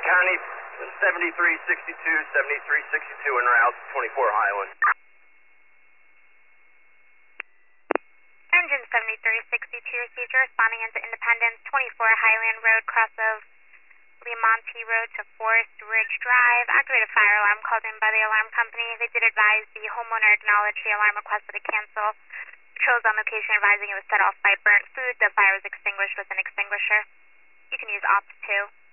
County 7362 en route 24 Highland. Engine 7362 received your responding into Independence 24 Highland Road, cross of Lemonte Road to Forest Ridge Drive. Activated fire alarm called in by the alarm company. They did advise the homeowner acknowledged the alarm requested to cancel. Patrols on location advising it was set off by burnt food. The fire was extinguished with an extinguisher. You can use OPS 2.